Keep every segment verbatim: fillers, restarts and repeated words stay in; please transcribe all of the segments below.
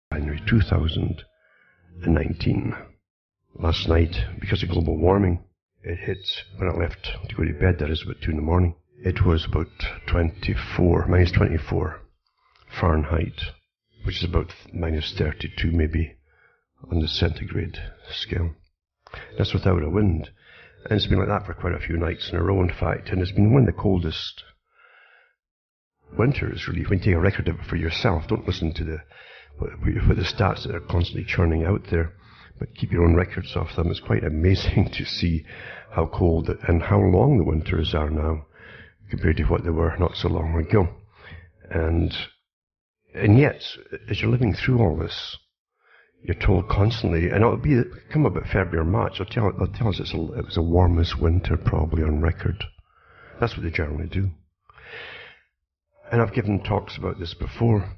January two thousand nineteen. Last night, because of global warming, it hit, when I left to go to bed, that is about two in the morning, it was about twenty-four, minus twenty-four Fahrenheit, which is about minus thirty-two maybe on the centigrade scale. That's without a wind. And it's been like that for quite a few nights in a row, in fact, and it's been one of the coldest winters, really. When you take a record of it for yourself, don't listen to the what, what the stats that are constantly churning out there, but keep your own records of them. It's quite amazing to see how cold and how long the winters are now compared to what they were not so long ago. And and yet, as you're living through all this, you're told constantly, and it'll be come about February or March, they'll tell, they'll tell us it's a, it was the warmest winter probably on record. That's what they generally do. And I've given talks about this before.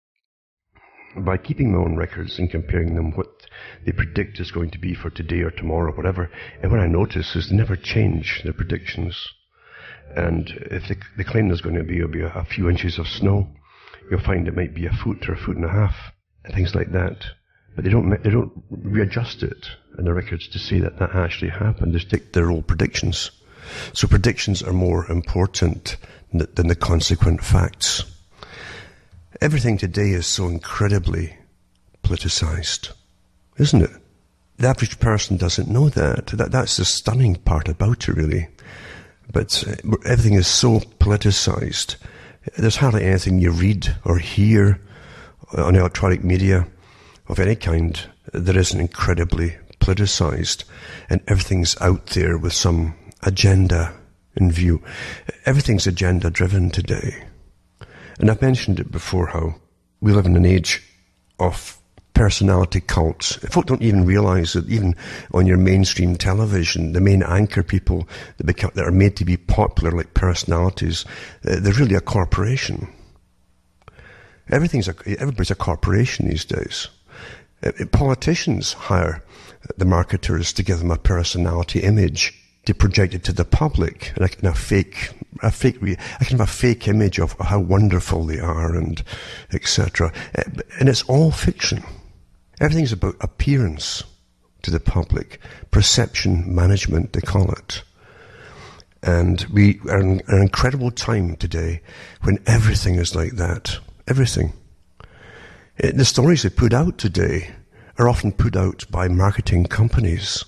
By keeping my own records and comparing them what they predict is going to be for today or tomorrow or whatever, and what I notice is they never change their predictions. And if they, they claim there's going to be, be a, a few inches of snow, you'll find it might be a foot or a foot and a half, and things like that. But they don't they don't readjust it in the records to say that that actually happened. They stick to their old predictions. So predictions are more important than the consequent facts. Everything today is so incredibly politicized, isn't it? The average person doesn't know that. that that's the stunning part about it, really. But everything is so politicized. There's hardly anything you read or hear on electronic media of any kind that isn't incredibly politicized, and everything's out there with some agenda in view. Everything's agenda driven today. And I've mentioned it before, how we live in an age of personality cults. Folk don't even realize that even on your mainstream television, the main anchor people that, become, that are made to be popular, like personalities, uh, they're really a corporation. Everything's a, everybody's a corporation these days. Uh, politicians hire the marketers to give them a personality image to project it to the public, and a, and a fake, a fake, I can have a fake image of how wonderful they are, and et cetera. And it's all fiction. Everything's about appearance to the public, perception management, they call it. And we are in an incredible time today when everything is like that. Everything. The stories they put out today are often put out by marketing companies,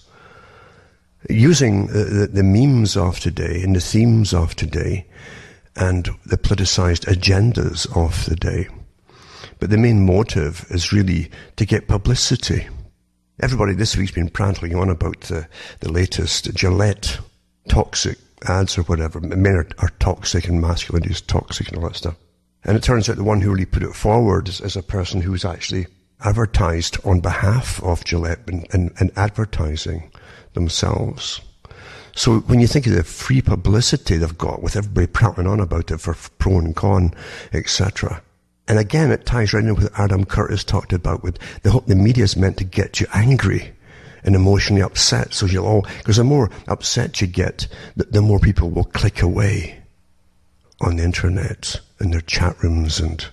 using the, the memes of today and the themes of today and the politicized agendas of the day. But the main motive is really to get publicity. Everybody this week's been prattling on about the, the latest Gillette toxic ads or whatever. Men are, are toxic and masculinity is toxic and all that stuff. And it turns out the one who really put it forward is, is a person who's actually advertised on behalf of Gillette and, and, and advertising themselves. So when you think of the free publicity they've got with everybody prattling on about it for pro and con, et cetera. And again, it ties right in with what Adam Curtis talked about with the whole, the media's meant to get you angry and emotionally upset. So you'll all, because the more upset you get, the, the more people will click away on the internet and their chat rooms and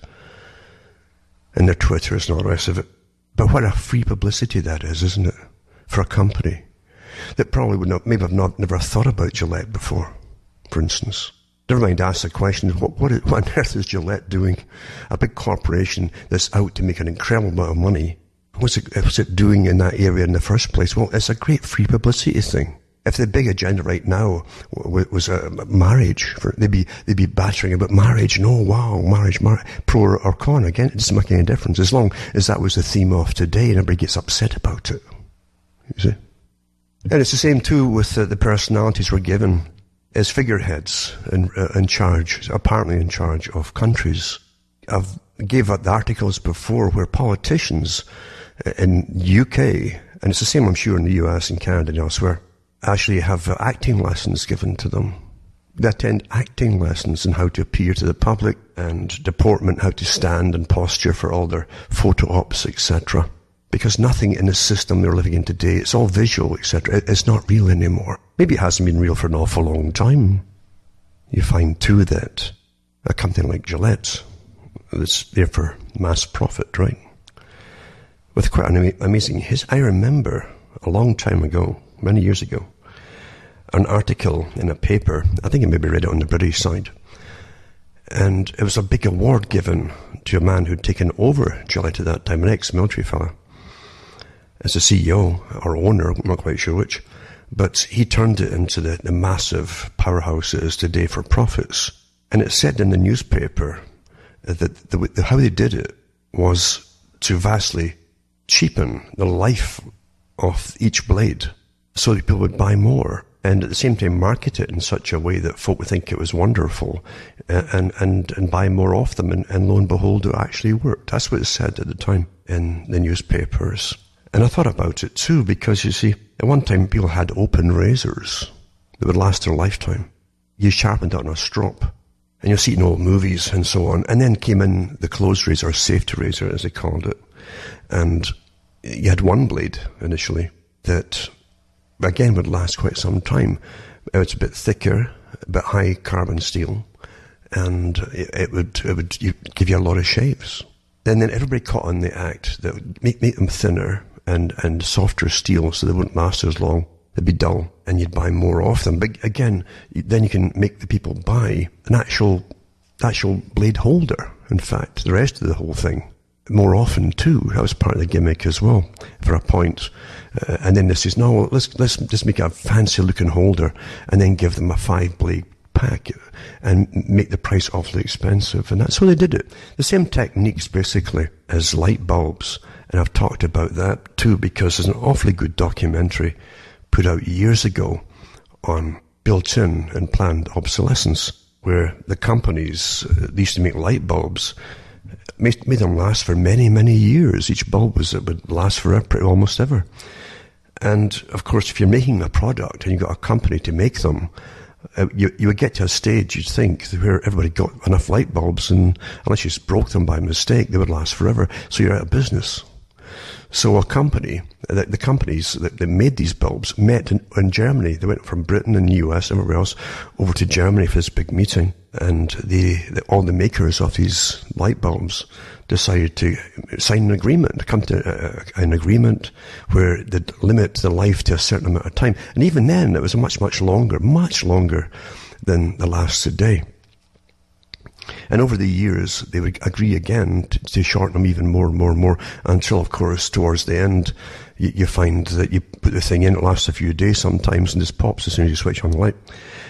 and their Twitters and all the rest of it. But what a free publicity that is, isn't it? For a company that probably would not, maybe have not never thought about Gillette before, for instance. Never mind ask the question, what, what, is, what on earth is Gillette doing? A big corporation that's out to make an incredible amount of money. What's it, what's it doing in that area in the first place? Well, it's a great free publicity thing. If the big agenda right now was uh, marriage, for, they'd be they'd be battering about marriage. No, wow, marriage, mar- pro or con. Again, it doesn't make any difference as long as that was the theme of today, and everybody gets upset about it. You see, and it's the same too with uh, the personalities we're given as figureheads in uh, in charge, apparently in charge of countries. I've gave out the articles before where politicians in U K, and it's the same, I'm sure, in the U S and Canada and elsewhere, actually have uh, acting lessons given to them. They attend acting lessons on how to appear to the public and deportment, how to stand and posture for all their photo ops, et cetera. Because nothing in the system they're living in today, it's all visual, et cetera. It's not real anymore. Maybe it hasn't been real for an awful long time. You find too that a company like Gillette, that's there for mass profit, right? with quite an ama- amazing history. I remember a long time ago, many years ago, an article in a paper, I think I maybe read it on the British side, and it was a big award given to a man who'd taken over Gillette at that time, an ex-military fella, as a C E O or owner, I'm not quite sure which, but he turned it into the, the massive powerhouse it is today for profits. And it said in the newspaper that the, the, how they did it was to vastly cheapen the life of each blade so that people would buy more, and at the same time market it in such a way that folk would think it was wonderful and and, and buy more of them, and, and lo and behold, it actually worked. That's what it said at the time in the newspapers. And I thought about it too, because you see, at one time people had open razors that would last their lifetime. You sharpened it on a strop, and you'll see it in old movies and so on. And then came in the closed razor, or safety razor as they called it. And you had one blade initially that, again, would last quite some time. It was a bit thicker, a bit high carbon steel, and it, it would it would give you a lot of shaves. Then, then everybody caught on the act that would make, make them thinner and, and softer steel so they wouldn't last as long. They'd be dull, and you'd buy more of them. But again, then you can make the people buy an actual, actual blade holder, in fact, the rest of the whole thing. More often too. That was part of the gimmick as well, for a point. Uh, and then this is, no, let's, let's just make a fancy looking holder and then give them a five blade pack and make the price awfully expensive. And that's how they did it. The same techniques basically as light bulbs. And I've talked about that too, because there's an awfully good documentary put out years ago on built-in and planned obsolescence, where the companies uh, used to make light bulbs, made, made them last for many, many years. Each bulb was, it would last forever, pretty almost ever. And of course, if you're making a product and you've got a company to make them, uh, you, you would get to a stage, you'd think, where everybody got enough light bulbs, and unless you just broke them by mistake, they would last forever. So you're out of business. So a company, the, the companies that, that made these bulbs met in, in Germany. They went from Britain and the U S and everywhere else over to Germany for this big meeting. And the, the, all the makers of these light bulbs decided to sign an agreement, to come to a, an agreement where they'd limit the life to a certain amount of time. And even then, it was much, much longer, much longer than the last today. And over the years, they would agree again to, to shorten them even more and more and more, until, of course, towards the end, you, you find that you put the thing in, it lasts a few days sometimes, and just pops as soon as you switch on the light.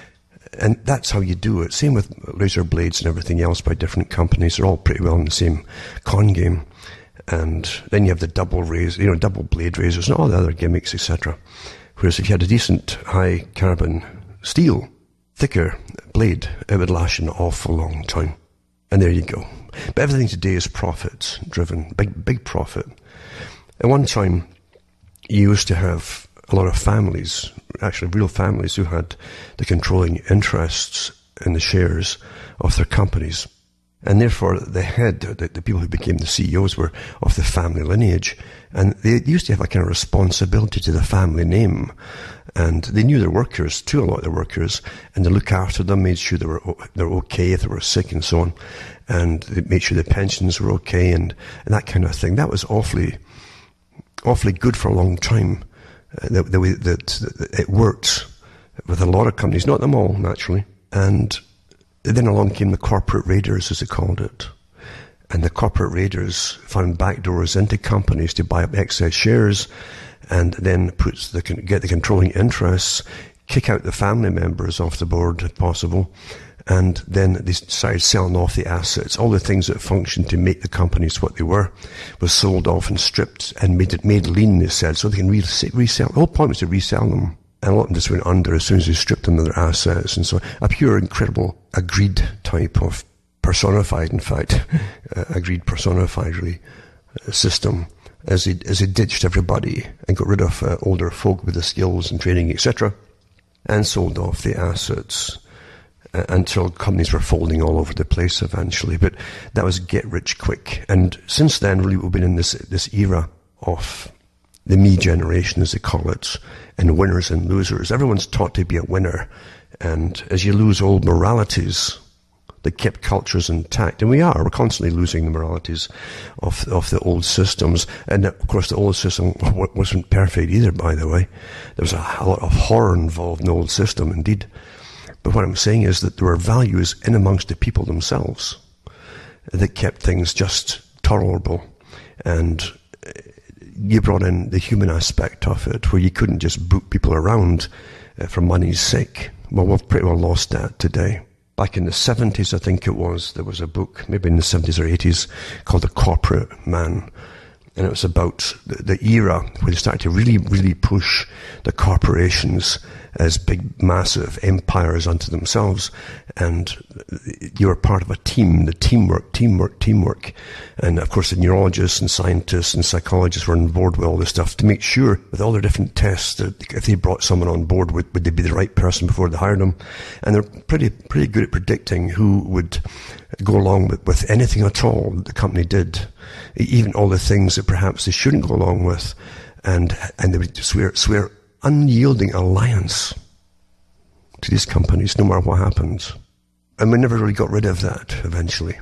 And that's how you do it. Same with razor blades and everything else by different companies. They're all pretty well in the same con game. And then you have the double razor, you know, double blade razors and all the other gimmicks, et cetera. Whereas if you had a decent high carbon steel, thicker blade, it would last an awful long time. And there you go. But everything today is profit driven, big, big profit. At one time, you used to have a lot of families, actually real families, who had the controlling interests in the shares of their companies. And therefore, the head, the, the people who became the C E Os were of the family lineage. And they used to have a kind of responsibility to the family name. And they knew their workers, too, a lot of their workers, and they look after them, made sure they were, they were okay if they were sick and so on. And they made sure the pensions were okay and, and that kind of thing. That was awfully, awfully good for a long time. Uh, the, the way that, that it worked with a lot of companies, not them all, naturally. And then along came the corporate raiders, as they called it. And the corporate raiders found backdoors into companies to buy up excess shares, and then puts the, get the controlling interests, kick out the family members off the board if possible, and then they started selling off the assets. All the things that functioned to make the companies what they were was sold off and stripped and made it made lean, they said, so they can re- resell. The whole point was to resell them. And a lot of them just went under as soon as they stripped them of their assets. And so a pure, incredible, agreed type of personified, in fact, uh, agreed personified, really, uh, system, as they, as they ditched everybody and got rid of uh, older folk with the skills and training, et cetera, and sold off the assets uh, until companies were folding all over the place eventually. But that was get rich quick. And since then, really, we've been in this this era of the me generation, as they call it, and winners and losers. Everyone's taught to be a winner. And as you lose old moralities, that kept cultures intact. And we are. We're constantly losing the moralities of of the old systems. And, of course, the old system wasn't perfect either, by the way. There was a, a lot of horror involved in the old system, indeed. But what I'm saying is that there were values in amongst the people themselves that kept things just tolerable. And you brought in the human aspect of it, where you couldn't just boot people around uh, for money's sake. Well, we've pretty well lost that today. Back in the seventies, I think it was, there was a book, maybe in the seventies or eighties, called The Corporate Man. And it was about the, the era where they started to really, really push the corporations as big, massive empires unto themselves. And you were part of a team, the teamwork, teamwork, teamwork. And, of course, the neurologists and scientists and psychologists were on board with all this stuff to make sure, with all their different tests, that if they brought someone on board, would, would they be the right person before they hired them? And they're pretty, pretty good at predicting who would go along with, with anything at all that the company did, even all the things that perhaps they shouldn't go along with. And, and they would swear, swear unyielding alliance to these companies, no matter what happened. And we never really got rid of that eventually.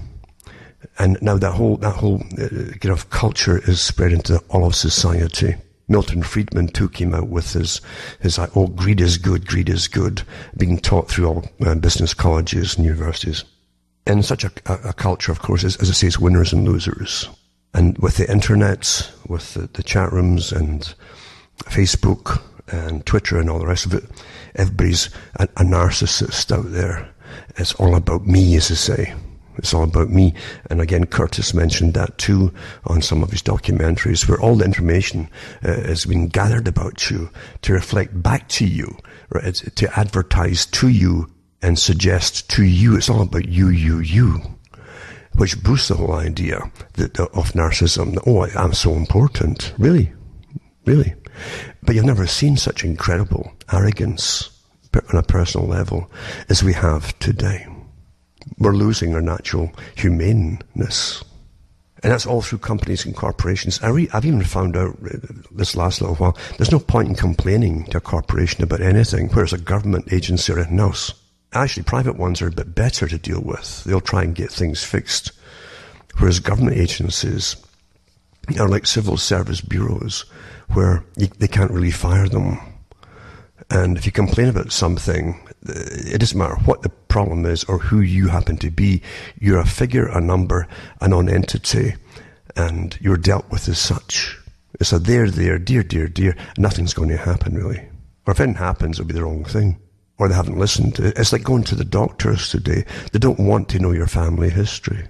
And now that whole that whole uh, kind of culture is spread into all of society. Milton Friedman too came out with his his like, oh, greed is good, greed is good, being taught through all uh, business colleges and universities. And such a, a, a culture, of course, is, as I say, is winners and losers. And with the internet, with the, the chat rooms and Facebook and Twitter and all the rest of it, everybody's a, a narcissist out there. It's all about me, as they say. It's all about me. And again, Curtis mentioned that too on some of his documentaries, where all the information uh, has been gathered about you to reflect back to you, right? It's to advertise to you and suggest to you. It's all about you, you, you, which boosts the whole idea that, of narcissism. Oh, I'm so important. Really? Really? But you've never seen such incredible arrogance on a personal level as we have today. We're losing our natural humaneness. And that's all through companies and corporations. I re- I've even found out this last little while, there's no point in complaining to a corporation about anything, whereas a government agency or anything else. Actually, private ones are a bit better to deal with. They'll try and get things fixed. Whereas government agencies are like civil service bureaus, where you, they can't really fire them. And if you complain about something, it doesn't matter what the problem is or who you happen to be. You're a figure, a number, a non-entity, and you're dealt with as such. It's a there, there, dear, dear, dear. Nothing's going to happen, really. Or if anything happens, it'll be the wrong thing. Or they haven't listened. It's like going to the doctors today. They don't want to know your family history.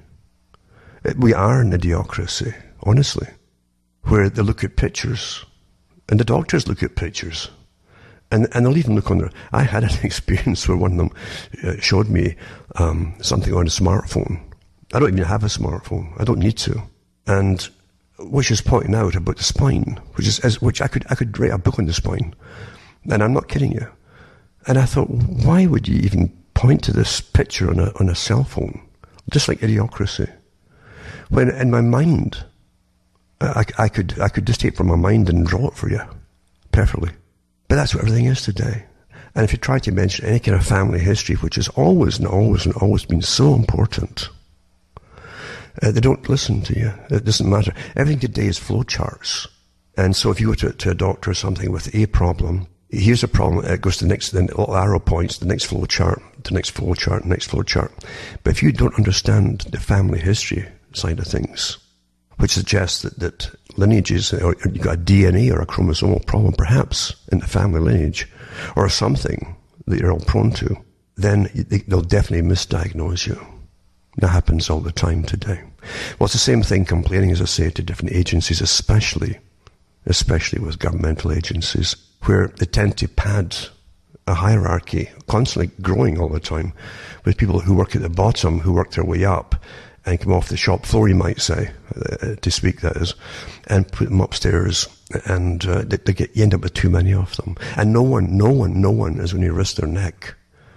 We are an idiocracy, honestly, where they look at pictures, and the doctors look at pictures. And, and they'll even look on their... I had an experience where one of them uh, showed me um, something on a smartphone. I don't even have a smartphone. I don't need to. And which is pointing out about the spine, which is as, which I could I could write a book on the spine. And I'm not kidding you. And I thought, why would you even point to this picture on a on a cell phone? Just like idiocracy. When in my mind, I, I could I could just take it from my mind and draw it for you perfectly. But that's what everything is today. And if you try to mention any kind of family history, which has always and always and always been so important, uh, they don't listen to you. It doesn't matter. Everything today is flowcharts. And so if you go to, to a doctor or something with a problem, here's a problem, it goes to the next, the little arrow points, the next flowchart, the next flowchart, the next flowchart. But if you don't understand the family history side of things, which suggests that, that lineages, or you've got a D N A or a chromosomal problem, perhaps, in the family lineage, or something that you're all prone to, then they'll definitely misdiagnose you. That happens all the time today. Well, it's the same thing complaining, as I say, to different agencies, especially, especially with governmental agencies, where they tend to pad a hierarchy, constantly growing all the time, with people who work at the bottom, who work their way up, and come off the shop floor, you might say, uh, to speak that is, and put them upstairs, and uh, they, they get, you end up with too many of them. And no one, no one, no one is going to risk their neck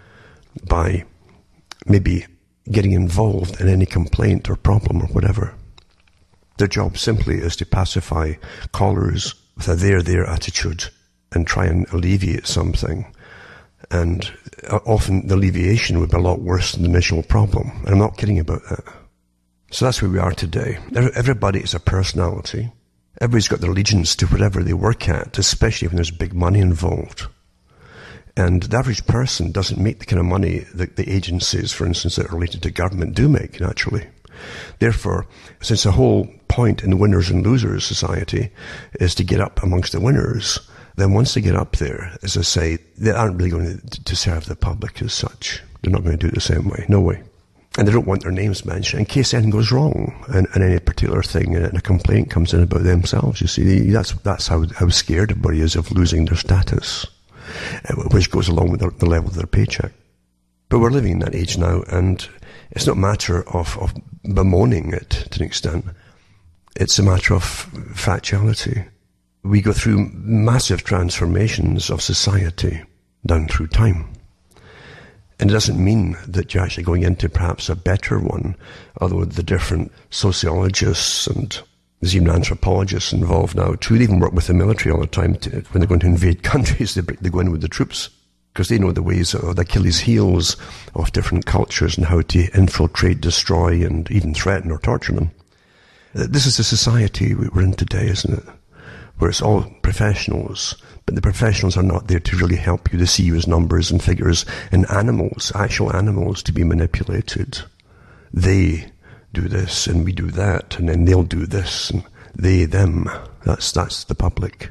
by maybe getting involved in any complaint or problem or whatever. Their job simply is to pacify callers with a there, there attitude and try and alleviate something. And often the alleviation would be a lot worse than the initial problem. And I'm not kidding about that. So that's where we are today. Everybody is a personality. Everybody's got their allegiance to whatever they work at, especially when there's big money involved. And the average person doesn't make the kind of money that the agencies, for instance, that are related to government do make, naturally. Therefore, since the whole point in the winners and losers society is to get up amongst the winners, then once they get up there, as I say, they aren't really going to, to serve the public as such. They're not going to do it the same way. No way. And they don't want their names mentioned in case anything goes wrong and, and any particular thing and a complaint comes in about themselves. You see, that's that's how, how scared everybody is of losing their status, which goes along with the, the level of their paycheck. But we're living in that age now, and it's not a matter of, of bemoaning it to an extent. It's a matter of factuality. We go through massive transformations of society down through time. And it doesn't mean that you're actually going into perhaps a better one, although the different sociologists and there's even anthropologists involved now too. They even work with the military all the time. To, when they're going to invade countries, they, they go in with the troops because they know the ways of the Achilles heels of different cultures and how to infiltrate, destroy, and even threaten or torture them. This is the society we're in today, isn't it? Where it's all professionals, but the professionals are not there to really help you. They see you as numbers and figures and animals, actual animals to be manipulated. They do this and we do that, and then they'll do this and they, them. That's that's the public.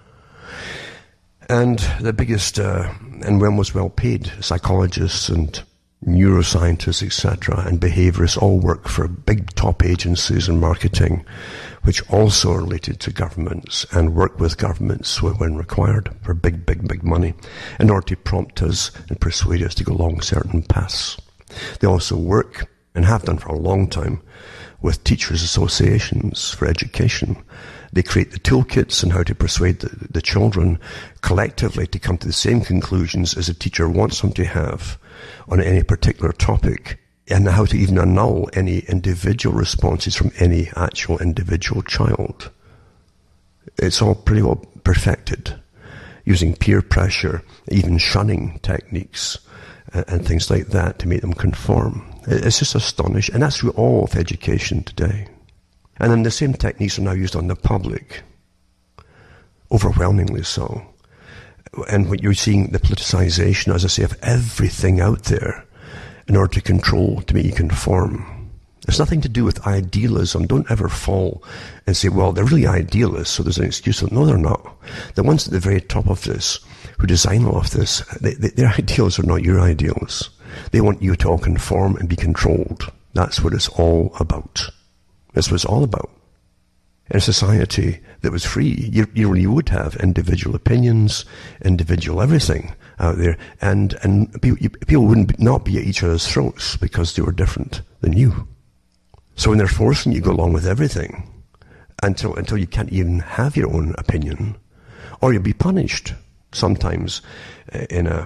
And the biggest uh, and well most well paid psychologists and neuroscientists, et cetera, and behaviorists all work for big top agencies in marketing, which also are related to governments and work with governments when required for big, big, big money in order to prompt us and persuade us to go along certain paths. They also work, and have done for a long time, with teachers' associations for education. They create the toolkits on how to persuade the, the children collectively to come to the same conclusions as a teacher wants them to have on any particular topic, and how to even annul any individual responses from any actual individual child. It's all pretty well perfected, using peer pressure, even shunning techniques, and, and things like that to make them conform. It's just astonishing, and that's through all of education today. And then the same techniques are now used on the public, overwhelmingly so. And what you're seeing, the politicization, as I say, of everything out there in order to control, to make you conform. It's nothing to do with idealism. Don't ever fall and say, well, they're really idealists, so there's an excuse. No, they're not. The ones at the very top of this, who design all of this, they, they, their ideals are not your ideals. They want you to all conform and be controlled. That's what it's all about. That's what it's all about. In a society that was free, you, you really would have individual opinions, individual everything out there, and, and people, you, people wouldn't not be at each other's throats because they were different than you. So when they're forcing you to go along with everything, until, until you can't even have your own opinion, or you'll be punished, sometimes in a,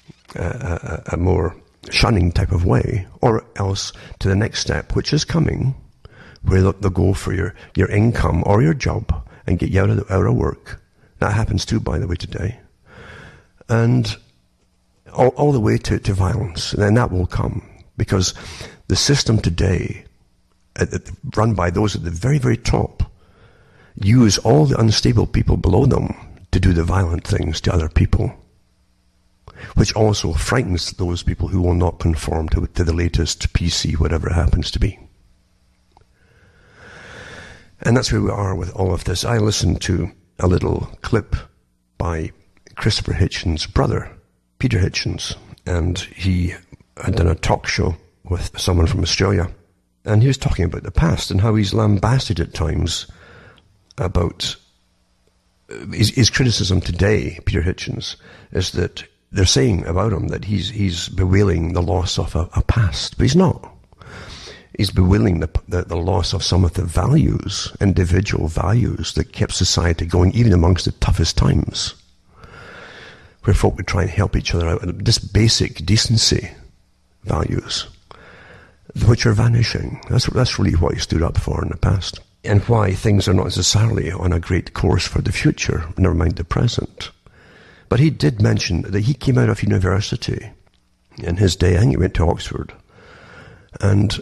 a, a more shunning type of way, or else to the next step, which is coming, where they'll, they'll go for your, your income or your job and get you out of, the, out of work. That happens too, by the way, today. And all, all the way to, to violence. And then that will come, because the system today, at, at, run by those at the very, very top, use all the unstable people below them to do the violent things to other people, which also frightens those people who will not conform to, to the latest P C, whatever it happens to be. And that's where we are with all of this. I listened to a little clip by Christopher Hitchens' brother, Peter Hitchens, and he had done a talk show with someone from Australia, and he was talking about the past and how he's lambasted at times about his, his criticism today. Peter Hitchens is that they're saying about him that he's he's bewailing the loss of a, a past, but he's not. He's bewailing the, the, the loss of some of the values, individual values that kept society going, even amongst the toughest times, where folk would try and help each other out. Just basic decency values, which are vanishing. That's, that's really what he stood up for in the past, and why things are not necessarily on a great course for the future, never mind the present. But he did mention that he came out of university in his day. I think he went to Oxford. And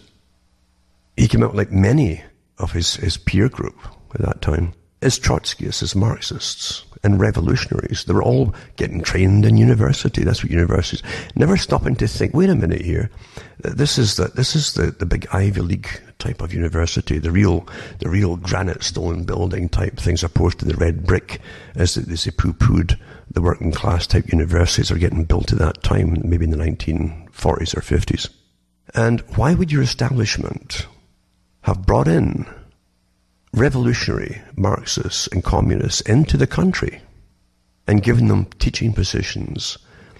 he came out like many of his, his peer group at that time as Trotskyists, as Marxists, and revolutionaries. They were all getting trained in university. That's what universities, never stopping to think, wait a minute here, this is the, this is the, the big Ivy League type of university, the real, the real granite stone building type things opposed to the red brick, as they, as they poo-pooed the working class type universities are getting built at that time, maybe in the nineteen forties or fifties. And why would your establishment have brought in revolutionary Marxists and communists into the country and given them teaching positions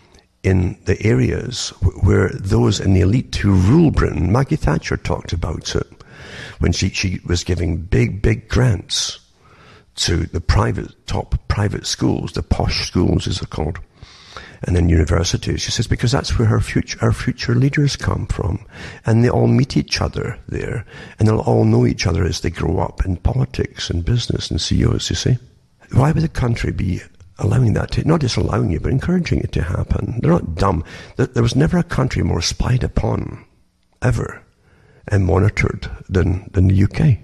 in the areas where those in the elite who rule Britain, Maggie Thatcher talked about it when she, she was giving big, big grants to the private, top private schools, the posh schools as they're called, and then universities. She says, because that's where her future, our future leaders come from. And they all meet each other there. And they'll all know each other as they grow up in politics and business and C E Os, you see. Why would the country be allowing that to, not just allowing it, but encouraging it to happen? They're not dumb. There was never a country more spied upon, ever, and monitored than, than the U K.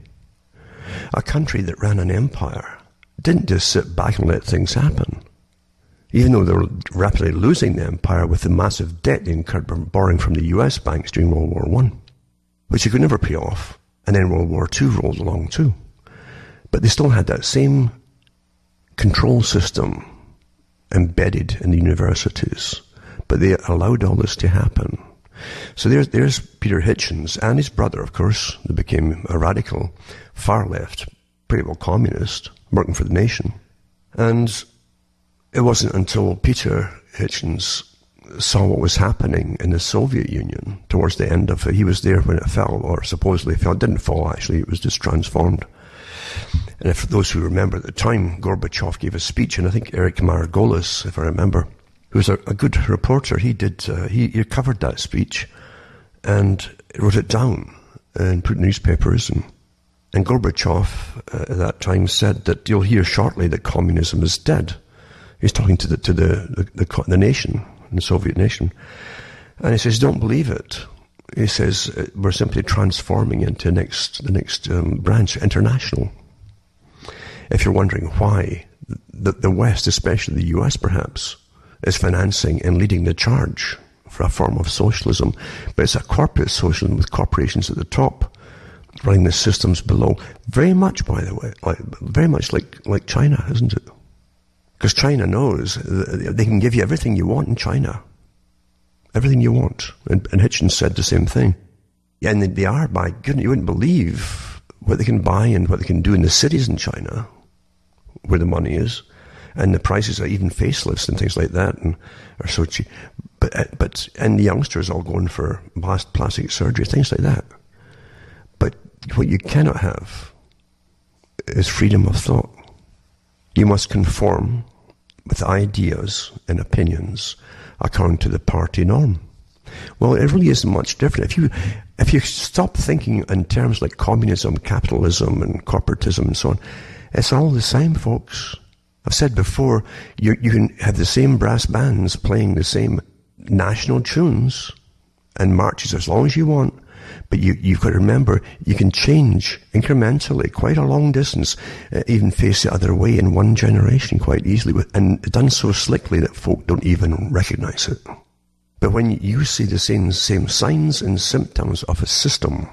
A country that ran an empire didn't just sit back and let things happen. Even though they were rapidly losing the empire with the massive debt they incurred from borrowing from the U S banks during World War One, which you could never pay off. And then World War Two rolled along too. But they still had that same control system embedded in the universities. But they allowed all this to happen. So there's, there's Peter Hitchens and his brother, of course, who became a radical, far left, pretty well communist, working for the nation. And it wasn't until Peter Hitchens saw what was happening in the Soviet Union towards the end of it. He was there when it fell, or supposedly fell. It didn't fall, actually. It was just transformed. And if those who remember at the time, Gorbachev gave a speech, and I think Eric Margolis, if I remember, who was a, a good reporter, he did, uh, he, he covered that speech and wrote it down and put in newspapers. And, and Gorbachev uh, at that time said that you'll hear shortly that communism is dead. He's talking to the to the, the, the, the nation, the Soviet nation. And he says, don't believe it. He says, we're simply transforming into next, the next um, branch, international. If you're wondering why the, the West, especially the U S perhaps, is financing and leading the charge for a form of socialism, but it's a corporate socialism with corporations at the top running the systems below. Very much, by the way, like, very much like, like China, isn't it? Because China knows they can give you everything you want in China. Everything you want. And, and Hitchens said the same thing. Yeah, and they are, by goodness, you wouldn't believe what they can buy and what they can do in the cities in China, where the money is. And the prices are even facelifts and things like that, and are so cheap. But, but, and the youngsters all going for plastic surgery, things like that. But what you cannot have is freedom of thought. You must conform with ideas and opinions according to the party norm. Well, it really isn't much different. If you, if you stop thinking in terms like communism, capitalism, and corporatism and so on, it's all the same, folks. I've said before, you, you can have the same brass bands playing the same national tunes and marches as long as you want, but you, you've got to remember, you can change incrementally, quite a long distance, uh, even face the other way in one generation quite easily, with, and done so slickly that folk don't even recognize it. But when you see the same, same signs and symptoms of a system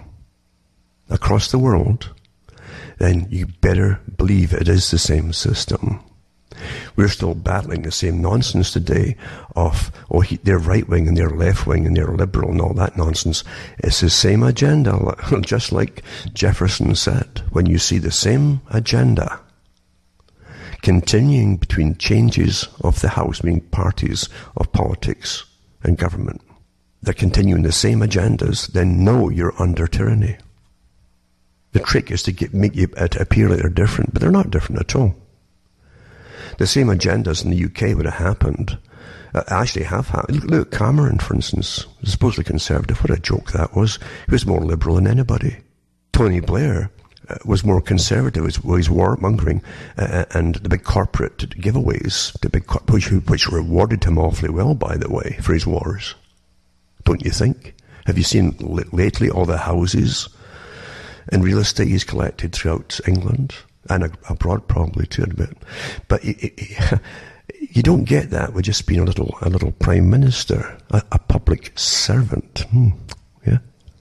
across the world, then you better believe it is the same system. We're still battling the same nonsense today of, oh, he, they're right-wing and they're left-wing and they're liberal and all that nonsense. It's the same agenda, just like Jefferson said. When you see the same agenda continuing between changes of the House, meaning parties of politics and government, they're continuing the same agendas, then know you're under tyranny. The trick is to get, make you appear like they're different, but they're not different at all. The same agendas in the U K would have happened, uh, actually have happened. Look at Cameron, for instance, supposedly conservative. What a joke that was. He was more liberal than anybody. Tony Blair uh, was more conservative, was, was warmongering, uh, and the big corporate giveaways, the big cor- which, which rewarded him awfully well, by the way, for his wars. Don't you think? Have you seen l- lately all the houses and real estate he's collected throughout England and abroad, probably too, a bit? But it, it, you don't get that with just being a little, a little prime minister, a, a public servant. Hmm. Yeah.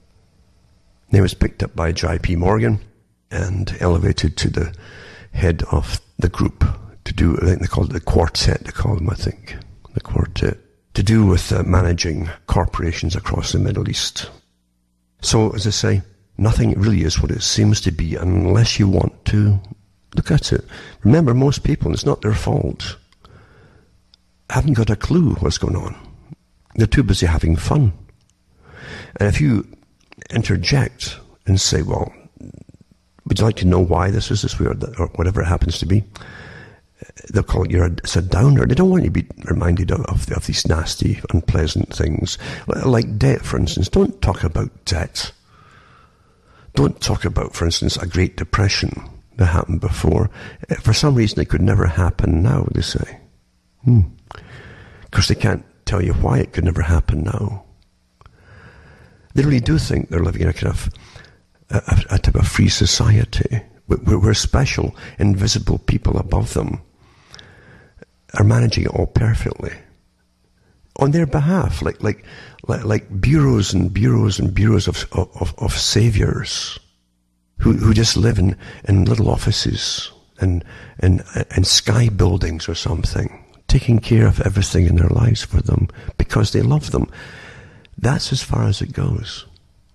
He was picked up by J P Morgan and elevated to the head of the group to do, I think they called it the quartet, they call them, I think, the quartet, to do with uh, managing corporations across the Middle East. So, as I say, nothing really is what it seems to be unless you want to look at it. Remember, most people, and it's not their fault, haven't got a clue what's going on. They're too busy having fun. And if you interject and say, well, would you like to know why this is this way, or, or whatever it happens to be, they'll call it you're a, it's a downer. They don't want you to be reminded of, of, of these nasty, unpleasant things. Like debt, for instance. Don't talk about debt. Don't talk about, for instance, a Great Depression that happened before. For some reason, it could never happen now, they say. Hmm. Because they can't tell you why it could never happen now. They really do think they're living in a kind of a, a type of free society. We're, we're special, invisible people above them are managing it all perfectly on their behalf, like like like, like bureaus and bureaus and bureaus of of, of saviors who who just live in, in little offices and and and sky buildings or something, taking care of everything in their lives for them because they love them. That's as far as it goes.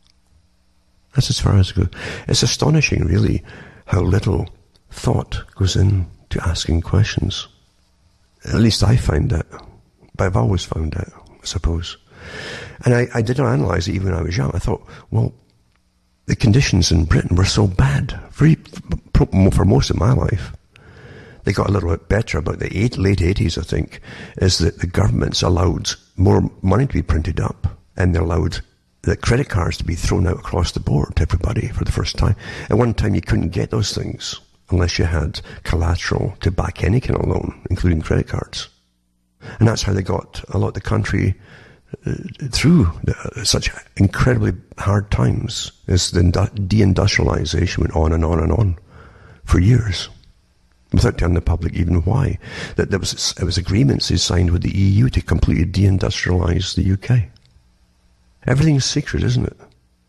That's as far as it goes. It's astonishing, really, how little thought goes into asking questions. At least I find that. But I've always found that, I suppose. And I, I did analyze it even when I was young. I thought, well, the conditions in Britain were so bad for, for most of my life. They got a little bit better about the eight, late eighties, I think, is that the governments allowed more money to be printed up, and they allowed the credit cards to be thrown out across the board to everybody for the first time. At one time, you couldn't get those things unless you had collateral to back any kind of loan, including credit cards. And that's how they got a lot of the country uh, through the, such incredibly hard times, as the deindustrialization went on and on and on for years, without telling the public even why. That there was, it was agreements they signed with the E U to completely deindustrialize the U K. Everything's secret, isn't it?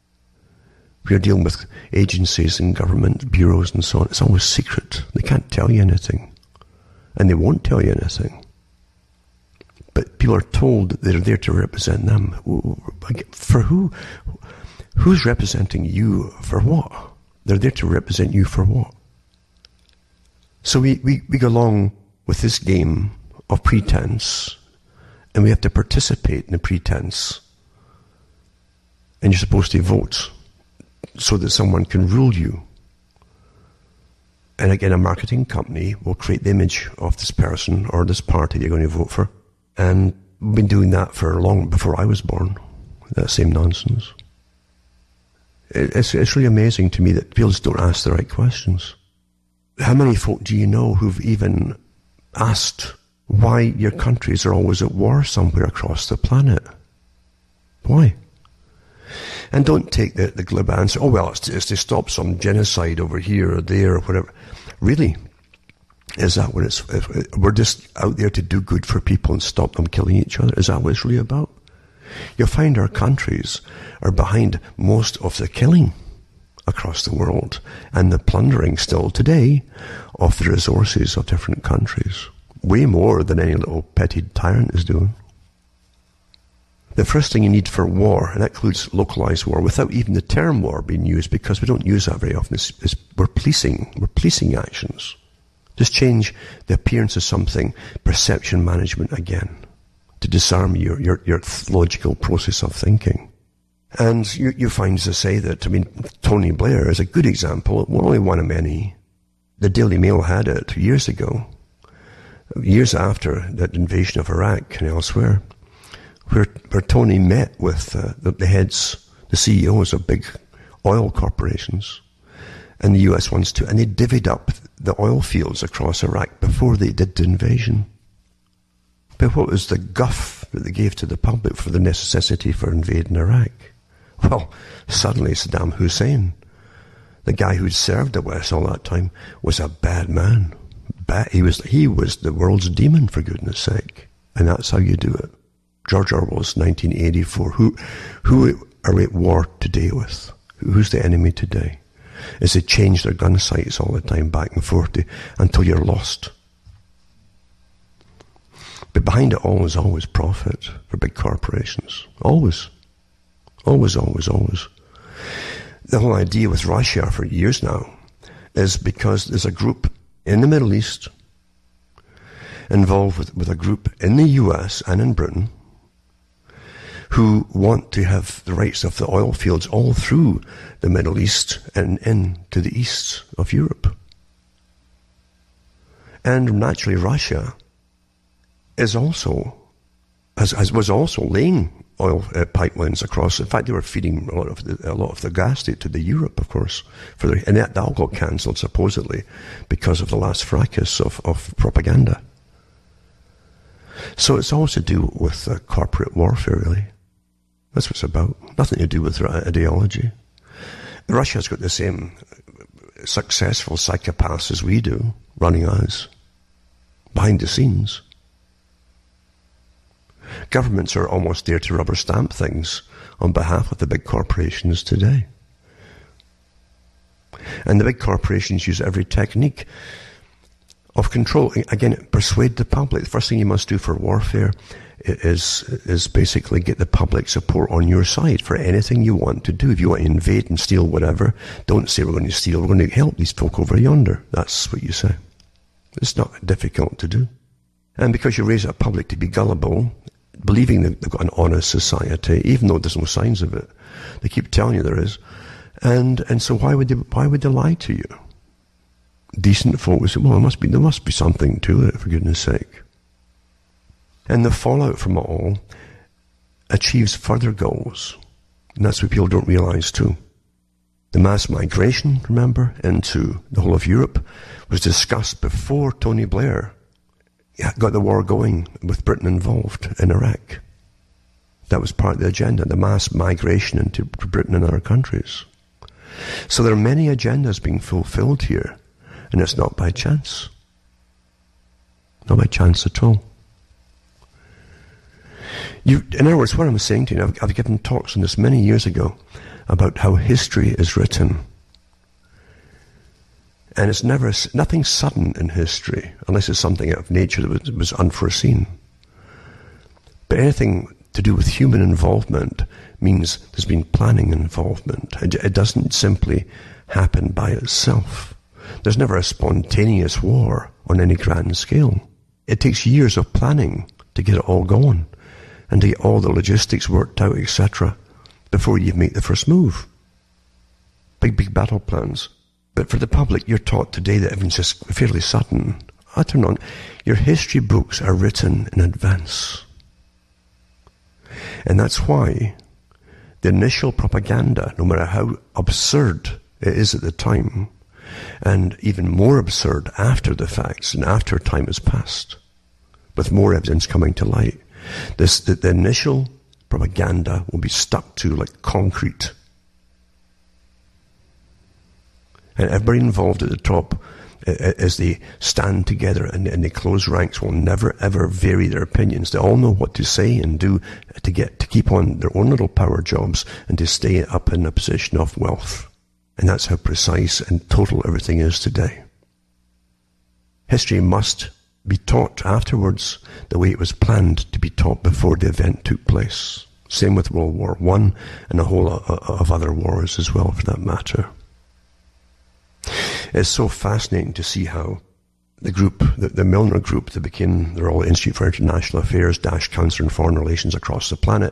We're dealing with agencies and government bureaus and so on. It's always secret. They can't tell you anything. And they won't tell you anything. But people are told that they're there to represent them. For who? Who's representing you for what? They're there to represent you for what? So we, we, we go along with this game of pretense, and we have to participate in the pretense. And you're supposed to vote so that someone can rule you. And again, a marketing company will create the image of this person or this party you're going to vote for. And we've been doing that for long before I was born, that same nonsense. It's, it's really amazing to me that people just don't ask the right questions. How many folk do you know who've even asked why your countries are always at war somewhere across the planet? Why? And don't take the, the glib answer, oh, well, it's to, it's to stop some genocide over here or there or whatever. Really? Is that what it's, if, we're just out there to do good for people and stop them killing each other? Is that what it's really about? You'll find our countries are behind most of the killing across the world and the plundering still today of the resources of different countries. Way more than any little petty tyrant is doing. The first thing you need for war, and that includes localized war, without even the term war being used, because we don't use that very often, is, is we're policing, we're policing actions. Just change the appearance of something, perception management again, to disarm your, your, your logical process of thinking. And you, you find, as I say, that, I mean, Tony Blair is a good example, well, only one of many. The Daily Mail had it years ago, years after that invasion of Iraq and elsewhere, where, where Tony met with uh, the, the heads, the C E Os of big oil corporations, And the U S wants to, and they divvied up the oil fields across Iraq before they did the invasion. But what was the guff that they gave to the public for the necessity for invading Iraq? Well, suddenly Saddam Hussein, the guy who'd served the West all that time, was a bad man. Bad, he was he was the world's demon, for goodness sake. And that's how you do it. George Orwell's nineteen eighty-four. Who, who are we at war today with? Who's the enemy today? Is they change their gun sights all the time, back and forth, to, until you're lost. But behind it all is always profit for big corporations. Always. Always, always, always. The whole idea with Russia for years now is because there's a group in the Middle East involved with, with a group in the U S and in Britain who want to have the rights of the oil fields all through the Middle East and into the east of Europe. And naturally Russia is also, as, as was also laying oil uh, pipelines across. In fact, they were feeding a lot of the, a lot of the gas to, to the Europe, of course, for the, and that, that all got cancelled supposedly because of the last fracas of, of propaganda. So it's always to do with uh, corporate warfare, really. That's what it's about. Nothing to do with ideology. Russia's got the same successful psychopaths as we do, running us behind the scenes. Governments are almost there to rubber stamp things on behalf of the big corporations today. And the big corporations use every technique of control. Again, persuade the public. The first thing you must do for warfare is, is basically get the public support on your side for anything you want to do. If you want to invade and steal whatever, don't say we're going to steal, we're going to help these folk over yonder. That's what you say. It's not difficult to do. And because you raise a public to be gullible, believing that they've got an honest society, even though there's no signs of it. They keep telling you there is. And and so why would they why would they lie to you? Decent folk would say, well, there must be there must be something to it, for goodness sake. And the fallout from it all achieves further goals. And that's what people don't realize too. The mass migration, remember, into the whole of Europe was discussed before Tony Blair got the war going with Britain involved in Iraq. That was part of the agenda, the mass migration into Britain and other countries. So there are many agendas being fulfilled here, and it's not by chance. Not by chance at all. You, in other words, what I'm saying to you, I've, I've given talks on this many years ago about how history is written. And it's never, nothing sudden in history, unless it's something out of nature that was, was unforeseen. But anything to do with human involvement means there's been planning involvement. It, it doesn't simply happen by itself. There's never a spontaneous war on any grand scale. It takes years of planning to get it all going and to get all the logistics worked out, et cetera, before you make the first move. Big, big battle plans. But for the public, you're taught today that everything's just fairly sudden. I turn on. Your history books are written in advance. And that's why the initial propaganda, no matter how absurd it is at the time, and even more absurd after the facts and after time has passed, with more evidence coming to light, this, the, the initial propaganda will be stuck to like concrete. And everybody involved at the top, as they stand together and, and they close ranks, will never ever vary their opinions. They all know what to say and do to get to keep on their own little power jobs and to stay up in a position of wealth. And that's how precise and total everything is today. History must be taught afterwards the way it was planned to be taught before the event took place. Same with World War One and a whole lot of other wars as well, for that matter. It's so fascinating to see how the group, the, the Milner Group that became the Royal Institute for International Affairs, Dash Council on Foreign Relations across the planet,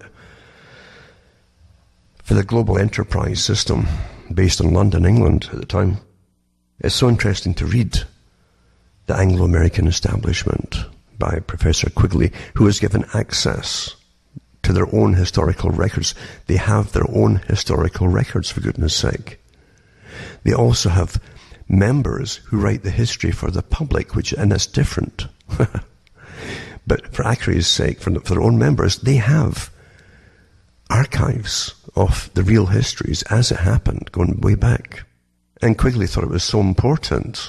for the global enterprise system based in London, England at the time. It's so interesting to read The Anglo-American Establishment by Professor Quigley, who was given access to their own historical records. They have their own historical records, for goodness sake. they also have members who write the history for the public, which, and that's different. But for accuracy's sake, for, for their own members, they have archives of the real histories as it happened, going way back. And Quigley thought it was so important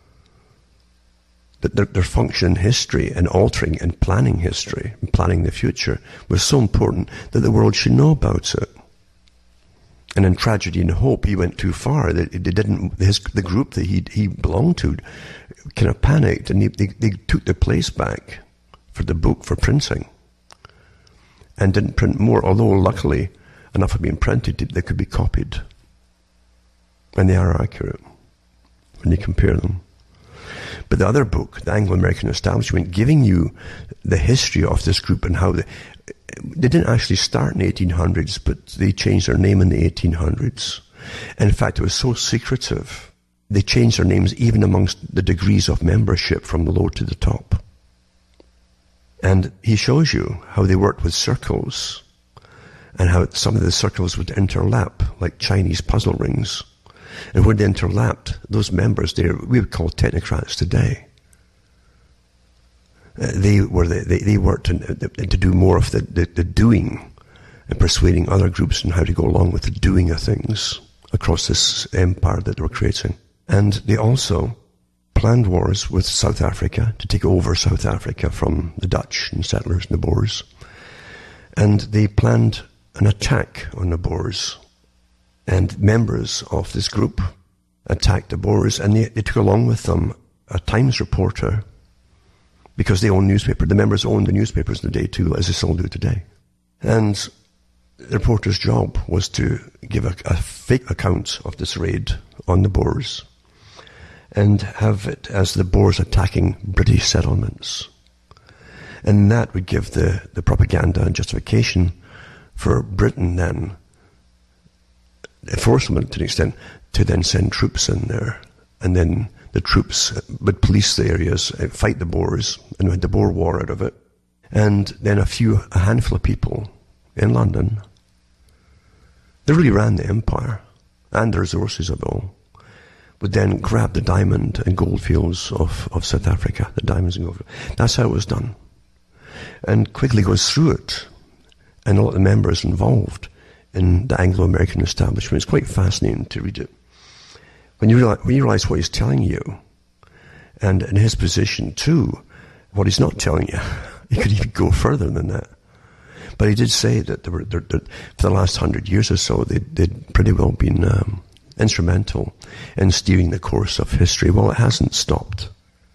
that their, their function in history and altering and planning history and planning the future was so important that the world should know about it. And in Tragedy and Hope, he went too far. They, they didn't. His, the group that he he belonged to kind of panicked, and they, they, they took the place back for the book for printing, and didn't print more. Although luckily enough had been printed, they could be copied, and they are accurate when you compare them. But the other book, The Anglo-American Establishment, giving you the history of this group and how they, they didn't actually start in the eighteen hundreds, but they changed their name in the eighteen hundreds. And in fact, it was so secretive, they changed their names even amongst the degrees of membership from the low to the top. And he shows you how they worked with circles and how some of the circles would interlap like Chinese puzzle rings. And when they interlapped, those members, they we would call technocrats today. Uh, they were the, they, they worked in, uh, to do more of the, the, the doing and persuading other groups on how to go along with the doing of things across this empire that they were creating. And they also planned wars with South Africa to take over South Africa from the Dutch and settlers and the Boers. And they planned an attack on the Boers. And members of this group attacked the Boers, and they, they took along with them a Times reporter, because they own newspaper. The members owned the newspapers in the day too, as they still do today. And the reporter's job was to give a, a fake account of this raid on the Boers, and have it as the Boers attacking British settlements. And that would give the, the propaganda and justification for Britain then, enforcement to an extent, to then send troops in there. And then the troops would police the areas, fight the Boers, and we had the Boer War out of it. And then a few, a handful of people in London, they really ran the empire and the resources of it all, would then grab the diamond and gold fields of, of South Africa, the diamonds and gold. That's how it was done. And Quigley goes through it, and a lot of the members involved in the Anglo-American establishment. It's quite fascinating to read it. When you realize, when you realize what he's telling you, and in his position too, what he's not telling you, he could even go further than that. But he did say that there were, there, there, for the last hundred years or so, they, they'd pretty well been um, instrumental in steering the course of history. Well, it hasn't stopped.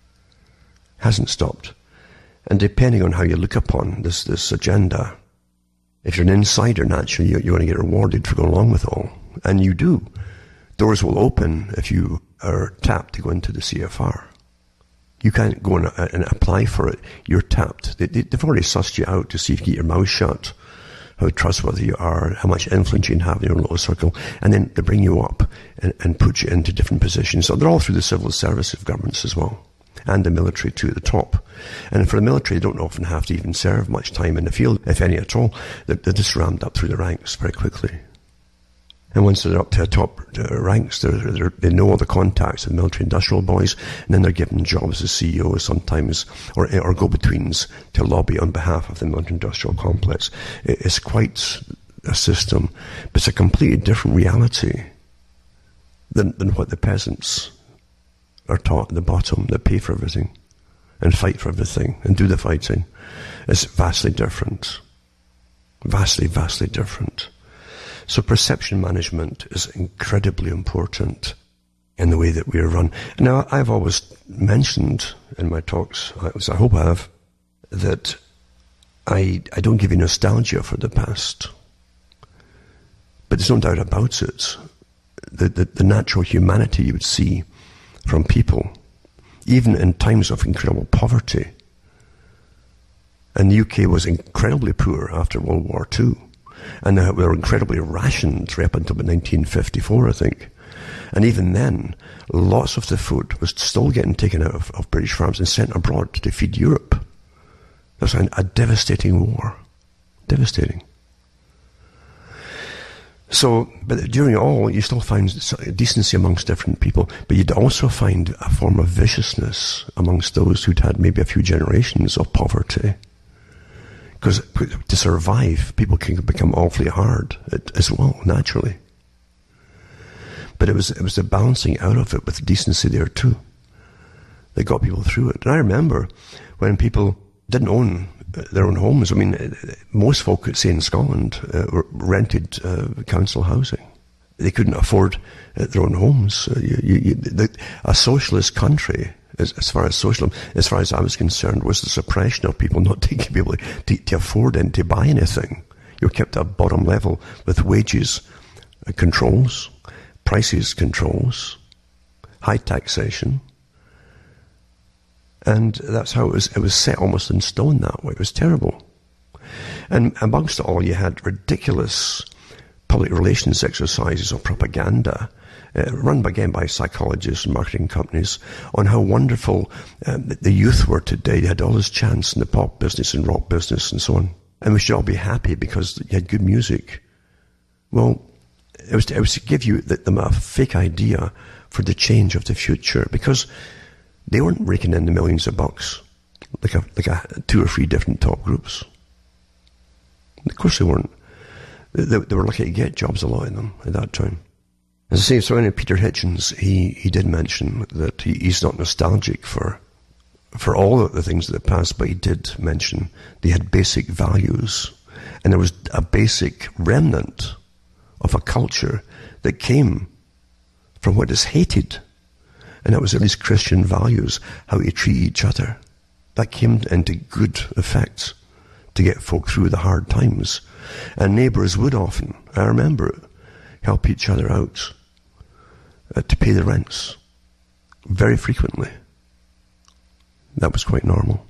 Hasn't stopped. And depending on how you look upon this, this agenda, if you're an insider, naturally, you, you want to get rewarded for going along with it all. And you do. Doors will open if you are tapped to go into the C F R. You can't go and, and apply for it. You're tapped. They, they, they've already sussed you out to see if you get your mouth shut, how trustworthy you are, how much influence you can have in your little circle, and then they bring you up and, and put you into different positions. So they're all through the civil service of governments as well, and the military too at the top. And for the military, they don't often have to even serve much time in the field, if any at all. They're, they're just rammed up through the ranks very quickly. And once they're up to the top uh, ranks, they're, they're, they know all the contacts of military industrial boys, and then they're given jobs as C E Os sometimes, or, or go-betweens to lobby on behalf of the military industrial complex. It, it's quite a system, but it's a completely different reality than, than what the peasants are taught at the bottom, that pay for everything and fight for everything and do the fighting. It's vastly different. Vastly, vastly different. So perception management is incredibly important in the way that we are run. Now, I've always mentioned in my talks, I hope I have, that I, I don't give you nostalgia for the past. But there's no doubt about it. The, the, the natural humanity you would see from people, even in times of incredible poverty. And the U K was incredibly poor after World War Two. And they were incredibly rationed right up until nineteen fifty-four, I think. And even then, lots of the food was still getting taken out of, of British farms and sent abroad to feed Europe. That was a, a devastating war. Devastating. So, but during it all, you still find decency amongst different people, but you'd also find a form of viciousness amongst those who'd had maybe a few generations of poverty. Because to survive, people can become awfully hard as well, naturally. But it was it was the balancing out of it with decency there too that got people through it. And I remember when people didn't own their own homes. I mean, most folk, say in Scotland, uh, rented uh, council housing. They couldn't afford uh, their own homes. Uh, you, you, you, the, a socialist country, as, as far as socialism, as far as I was concerned, was the suppression of people not to be able to, to afford and to buy anything. You're kept at bottom level with wages uh, controls, prices controls, high taxation. And that's how it was, it was set almost in stone that way. It was terrible. And amongst it all, you had ridiculous public relations exercises or propaganda, uh, run again by psychologists and marketing companies, on how wonderful um, the youth were today. They had all this chance in the pop business and rock business and so on. And we should all be happy because you had good music. Well, it was to, it was to give you the, them a fake idea for the change of the future, because they weren't raking in the millions of bucks like a, like a two or three different top groups. Of course they weren't. They, they were lucky to get jobs, a lot of them, at that time. As I say, so anyway, Peter Hitchens, he, he did mention that he, he's not nostalgic for for all of the things of the past, but he did mention they had basic values. And there was a basic remnant of a culture that came from what is hated. And that was at least Christian values, how you treat each other. That came into good effect to get folk through the hard times. And neighbours would often, I remember it, help each other out uh, to pay the rents. Very frequently. That was quite normal.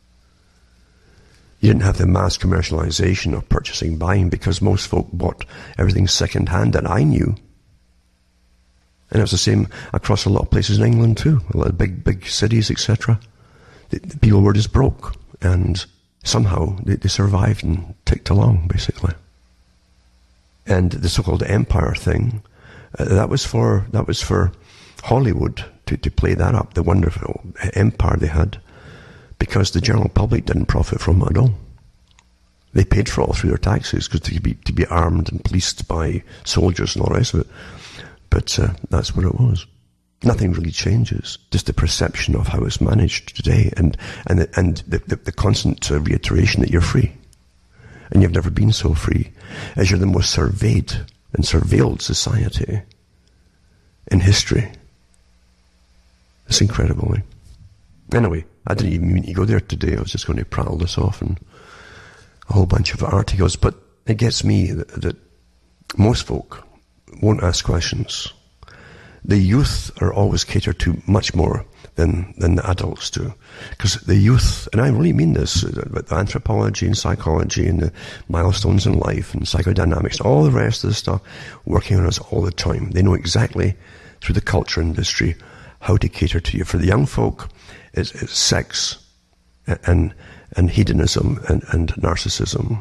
You didn't have the mass commercialization of purchasing, buying, because most folk bought everything second hand that I knew. And it was the same across a lot of places in England too. A lot of big, big cities, et cetera. The, the people were just broke, and somehow they, they survived and ticked along, basically. And the so-called empire thing, uh, that was for that was for Hollywood to, to play that up, the wonderful empire they had, because the general public didn't profit from it at all. They paid for it all through their taxes, because to be to be armed and policed by soldiers and all the rest of it. But uh, that's what it was. Nothing really changes. Just the perception of how it's managed today, and and the, and the, the, the constant uh, reiteration that you're free. And you've never been so free, as you're the most surveyed and surveilled society in history. It's incredible, eh? Anyway, I didn't even mean to go there today. I was just going to prattle this off and a whole bunch of articles. But it gets me that, that most folk won't ask questions. The youth are always catered to much more than, than the adults do. Because the youth, and I really mean this, about anthropology and psychology and the milestones in life and psychodynamics, all the rest of the stuff, working on us all the time. They know exactly, through the culture industry, how to cater to you. For the young folk, it's, it's sex and, and hedonism and, and narcissism.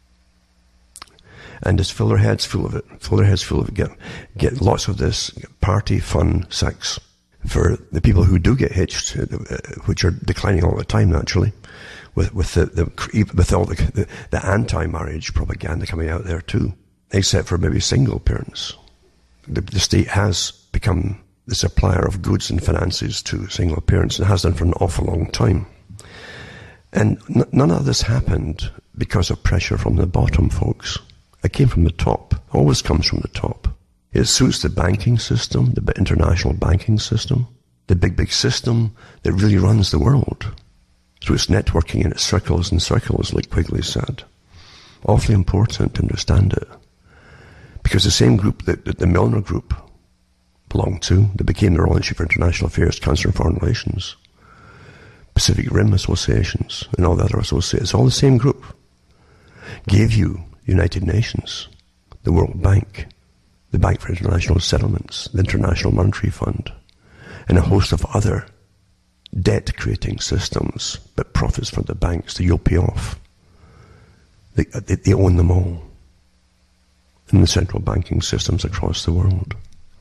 And just fill their heads full of it. Fill their heads full of it. Get, get lots of this party, fun, sex. For the people who do get hitched, which are declining all the time, naturally, with with the, the with all the, the, the anti-marriage propaganda coming out there too, except for maybe single parents. The, the state has become the supplier of goods and finances to single parents, and has done for an awful long time. And n- none of this happened because of pressure from the bottom, folks. It came from the top. It always comes from the top. It suits the banking system, the international banking system, the big, big system that really runs the world through its networking and its circles and circles, like Quigley said. Awfully important to understand it. Because the same group that, that the Milner Group belonged to, that became the Royal Institute for International Affairs, Council on Foreign Relations, Pacific Rim Associations, and all the other associates, all the same group, gave you United Nations, the World Bank, the Bank for International Settlements, the International Monetary Fund, and a host of other debt-creating systems, but profits from the banks that you'll pay off. They, they, they own them all. in the central banking systems across the world.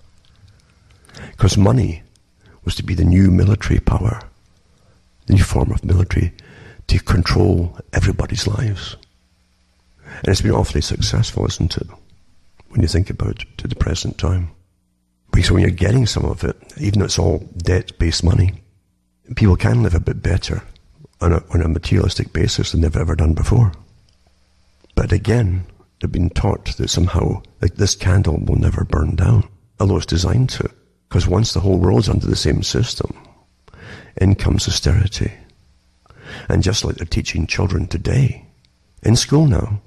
Because money was to be the new military power, the new form of military to control everybody's lives. And it's been awfully successful, isn't it, when you think about it to the present time. Because when you're getting some of it, even though it's all debt-based money, people can live a bit better on a, on a materialistic basis than they've ever done before. But again, they've been taught that somehow like this candle will never burn down, although it's designed to. Because once the whole world's under the same system, in comes austerity. And just like they're teaching children today, in school now,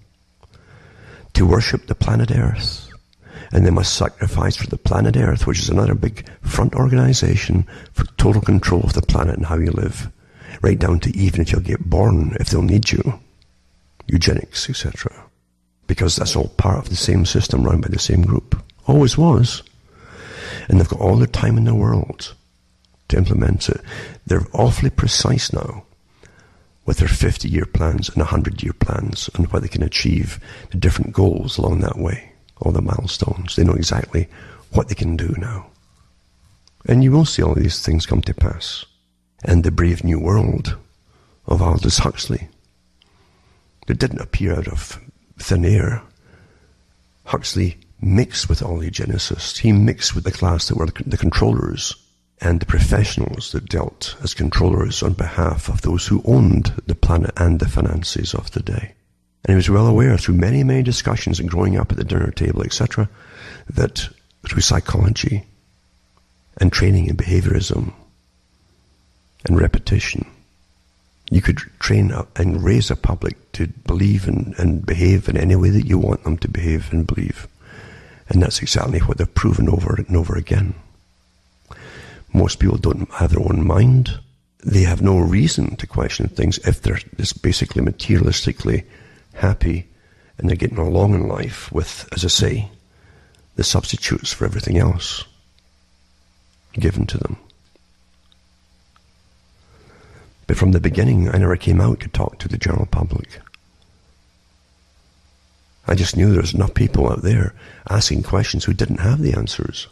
to worship the planet Earth, and they must sacrifice for the planet Earth, which is another big front organization for total control of the planet and how you live, right down to even if you'll get born, if they'll need you, eugenics, et cetera. Because that's all part of the same system run by the same group. Always was. And they've got all the time in the world to implement it. They're awfully precise now with their fifty-year plans and one hundred-year plans and what they can achieve, the different goals along that way, all the milestones. They know exactly what they can do now. And you will see all these things come to pass. And the Brave New World of Aldous Huxley, that didn't appear out of thin air. Huxley mixed with all the eugenicists. He mixed with the class that were the controllers and the professionals that dealt as controllers on behalf of those who owned the planet and the finances of the day. And he was well aware through many, many discussions and growing up at the dinner table, et cetera, that through psychology and training in behaviorism and repetition, you could train up and raise a public to believe and, and behave in any way that you want them to behave and believe. And that's exactly what they've proven over and over again. Most people don't have their own mind. They have no reason to question things if they're just basically materialistically happy and they're getting along in life with, as I say, the substitutes for everything else given to them. But from the beginning, I never came out to talk to the general public. I just knew there was enough people out there asking questions who didn't have the answers.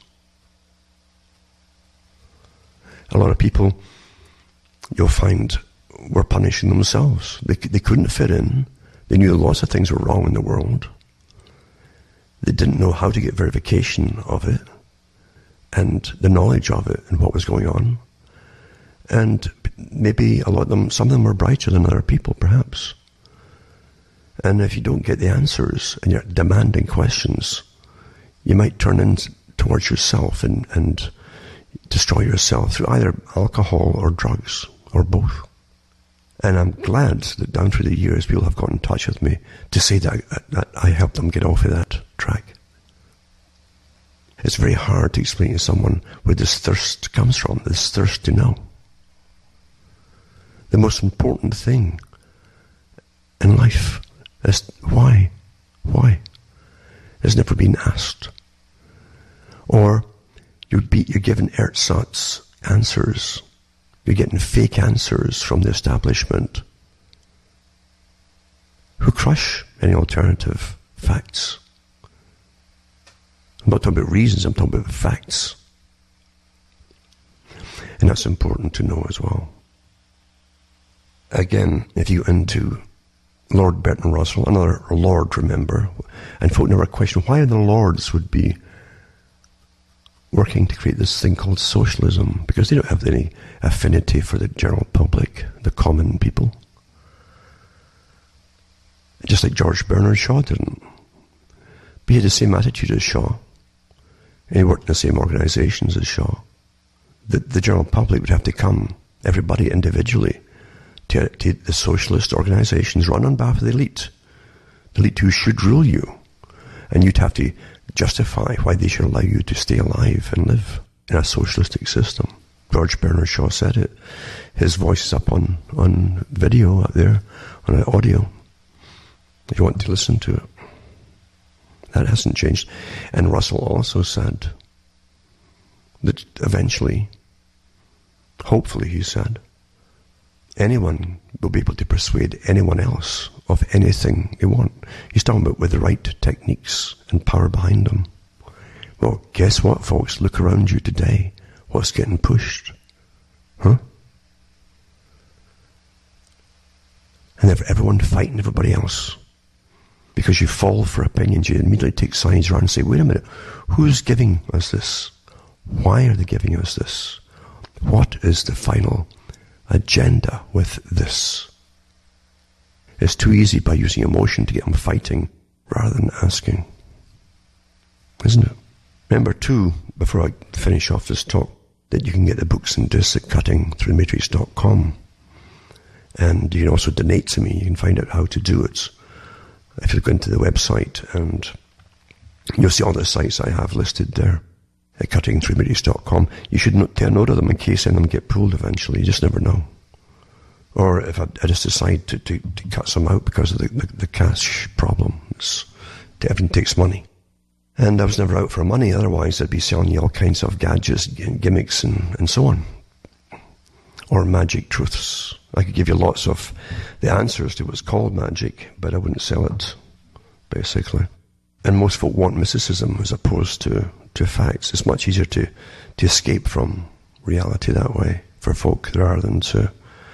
A lot of people, you'll find, were punishing themselves. They, they couldn't fit in. They knew lots of things were wrong in the world. They didn't know how to get verification of it and the knowledge of it and what was going on. And maybe a lot of them, some of them were brighter than other people, perhaps. And if you don't get the answers and you're demanding questions, you might turn in towards yourself and, and destroy yourself through either alcohol or drugs or both. And I'm glad that down through the years people have got in touch with me to say that, that I helped them get off of that track. It's very hard to explain to someone where this thirst comes from, this thirst to know. The most important thing in life is why? Why? Has never been asked. Or you're, be, you're given ersatz answers. You're getting fake answers from the establishment who crush any alternative facts. I'm not talking about reasons, I'm talking about facts. And that's important to know as well. Again, if you're into Lord Bertrand Russell, another Lord, remember, and folk never question why the Lords would be working to create this thing called socialism, because they don't have any affinity for the general public, the common people. Just like George Bernard Shaw didn't. But he had the same attitude as Shaw. And he worked in the same organizations as Shaw. The, the general public would have to come, everybody individually, to, to the socialist organizations run on behalf of the elite. The elite who should rule you. And you'd have to justify why they should allow you to stay alive and live in a socialistic system. George Bernard Shaw said it. His voice is up on, on video out there, on audio, if you want to listen to it. That hasn't changed. And Russell also said that eventually, hopefully he said, anyone will be able to persuade anyone else of anything they want. He's talking about with the right techniques and power behind them. Well, guess what, folks? Look around you today. What's getting pushed? Huh? And everyone fighting everybody else. Because you fall for opinions, you immediately take sides around and say, wait a minute, who's giving us this? Why are they giving us this? What is the final agenda with this? It's too easy by using emotion to get them fighting rather than asking. Isn't it? Remember too, before I finish off this talk, that you can get the books and discs at cutting through the matrix dot com. And you can also donate to me. You can find out how to do it if you go into the website, and you'll see all the sites I have listed there at cutting through the matrix dot com. You should not take note of them in case any of them get pulled eventually. You just never know. Or if I, I just decide to, to, to cut some out because of the, the, the cash problem. It's, everything takes money. And I was never out for money, otherwise I'd be selling you all kinds of gadgets, gimmicks, and, and so on. Or magic truths. I could give you lots of the answers to what's called magic, but I wouldn't sell it, basically. And most folk want mysticism as opposed to, to facts. It's much easier to, to escape from reality that way for folk rather than to,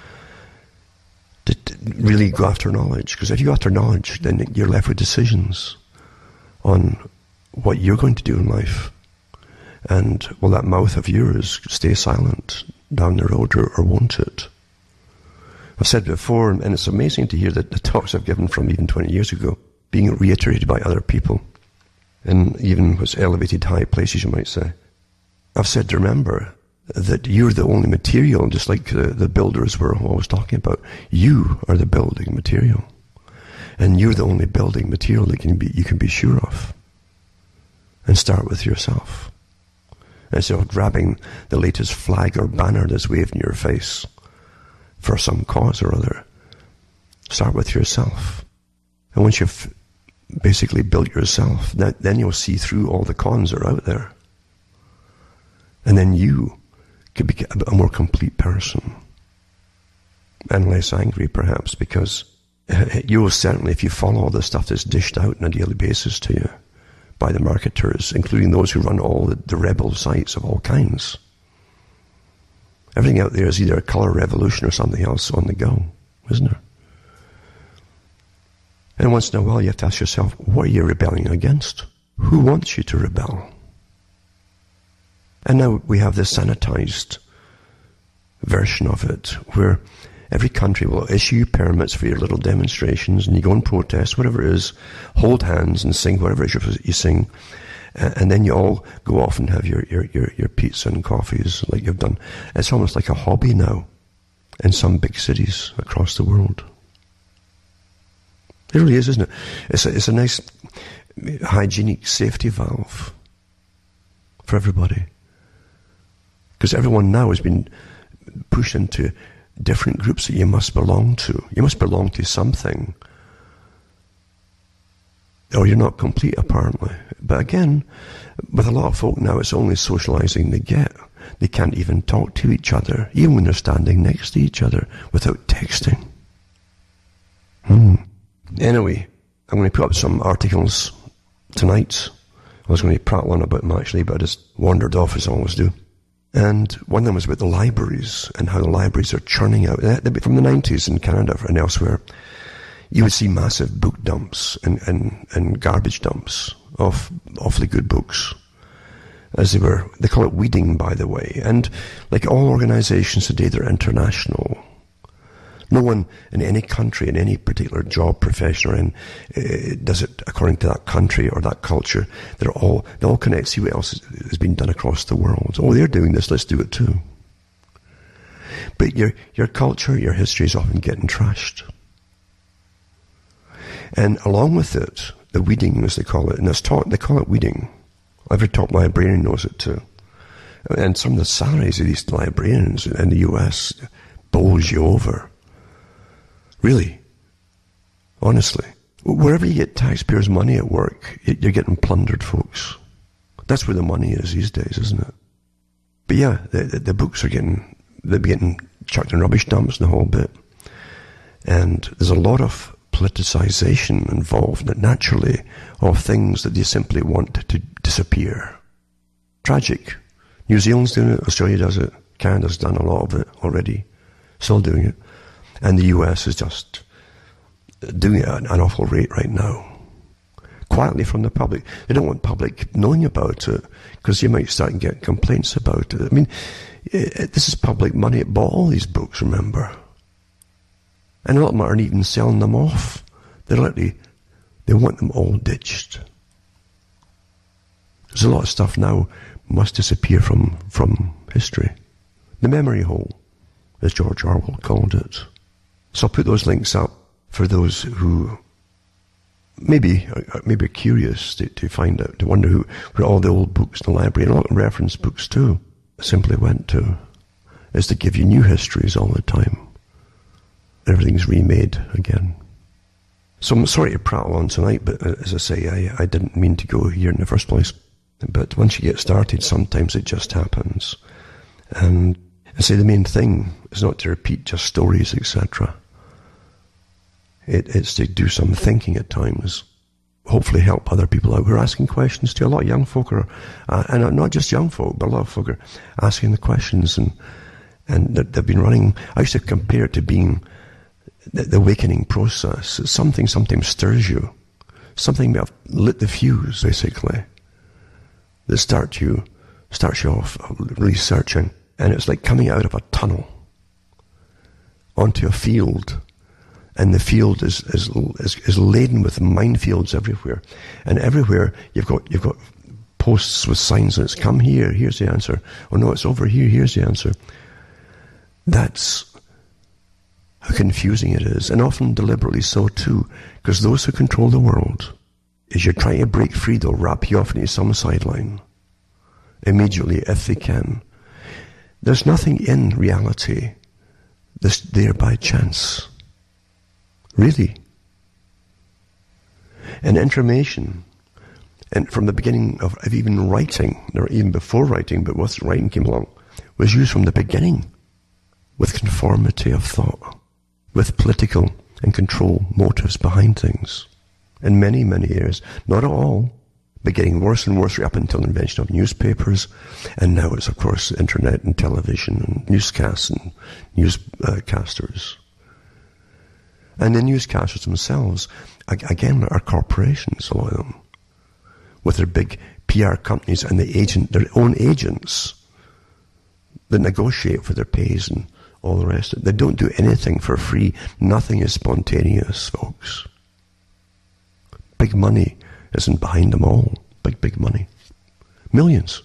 to, to really go after knowledge. Because if you go after knowledge, then you're left with decisions on what you're going to do in life. And will that mouth of yours stay silent down the road, or, or won't it? I've said before, and it's amazing to hear that the talks I've given from even twenty years ago being reiterated by other people, and even was elevated high places, you might say. I've said to remember that you're the only material, just like the, the builders were always talking about. You are the building material. And you're the only building material that can be, you can be sure of. And start with yourself. Instead of grabbing the latest flag or banner that's waved in your face for some cause or other, start with yourself. And once you've basically built yourself, that, then you'll see through all the cons that are out there. And then you could be a, a more complete person. And less angry, perhaps, because you will certainly, if you follow all the stuff that's dished out on a daily basis to you by the marketers, including those who run all the, the rebel sites of all kinds. Everything out there is either a color revolution or something else on the go, isn't there? And once in a while you have to ask yourself, what are you rebelling against? Who wants you to rebel? And now we have this sanitized version of it, where every country will issue permits for your little demonstrations, and you go and protest, whatever it is, hold hands and sing whatever it is you sing, and then you all go off and have your, your, your, your pizza and coffees like you've done. It's almost like a hobby now in some big cities across the world. It really is, isn't it? It's a, it's a nice hygienic safety valve for everybody. Because everyone now has been pushed into different groups that you must belong to. You must belong to something, or you're not complete, apparently. But again, with a lot of folk now, it's only socializing they get. They can't even talk to each other, even when they're standing next to each other, without texting. Hmm. Anyway, I'm going to put up some articles tonight. I was going to prattle on about them, actually, but I just wandered off, as I always do. And one of them was about the libraries and how the libraries are churning out. From the nineties in Canada and elsewhere, you would see massive book dumps and, and, and garbage dumps of awfully good books. As they were, they call it weeding, by the way. And like all organizations today, they're international. No one in any country, in any particular job, profession, or in, uh, does it according to that country or that culture. They're all, they all connect, see what else has been done across the world. Oh, they're doing this, let's do it too. But your, your culture, your history is often getting trashed. And along with it, the weeding, as they call it, and it's taught, they call it weeding. Every top librarian knows it too. And some of the salaries of these librarians in the U S bowls you over. Really, honestly, wherever you get taxpayers' money at work, you're getting plundered, folks. That's where the money is these days, isn't it? But yeah, the, the, the books are getting, they're getting chucked in rubbish dumps and the whole bit. And there's a lot of politicization involved, naturally, of things that they simply want to disappear. Tragic. New Zealand's doing it, Australia does it, Canada's done a lot of it already, still doing it. And the U S is just doing it at an awful rate right now. Quietly from the public. They don't want public knowing about it, because you might start and get complaints about it. I mean, it, this is public money. It bought all these books, remember? And a lot of them aren't even selling them off. They're literally, they want them all ditched. There's a lot of stuff now must disappear from, from history. The memory hole, as George Orwell called it. So I'll put those links up for those who maybe maybe curious to, to find out, to wonder who, where all the old books in the library, and a lot of reference books too, simply went to, is to give you new histories all the time. Everything's remade again. So I'm sorry to prattle on tonight, but as I say, I, I didn't mean to go here in the first place. But once you get started, sometimes it just happens. And I say the main thing is not to repeat just stories, et cetera. It, it's to do some thinking at times. Hopefully help other people out who are asking questions too. A lot of young folk are, uh, and not just young folk, but a lot of folk are asking the questions, and and they've been running. I used to compare it to being the, the awakening process. It's something sometimes stirs you. Something may have lit the fuse, basically, that starts you, starts you off researching. And it's like coming out of a tunnel onto a field. And the field is, is, is, is laden with minefields everywhere. And everywhere you've got, you've got posts with signs, and it's come here, here's the answer. Oh no, it's over here, here's the answer. That's how confusing it is, and often deliberately so too, because those who control the world, as you're trying to break free, they'll wrap you off into some sideline immediately if they can. There's nothing in reality that's there by chance. Really. And information, and from the beginning of, of even writing, or even before writing, but once writing came along, was used from the beginning with conformity of thought, with political and control motives behind things. In many, many areas. Not all, but getting worse and worse right up until the invention of newspapers. And now it's, of course, internet and television and newscasts and newscasters. And the newscasters themselves, again, are corporations, a lot of them, with their big P R companies and the agent, their own agents that negotiate for their pays and all the rest of it. They don't do anything for free. Nothing is spontaneous, folks. Big money isn't behind them all. Big, big money. Millions.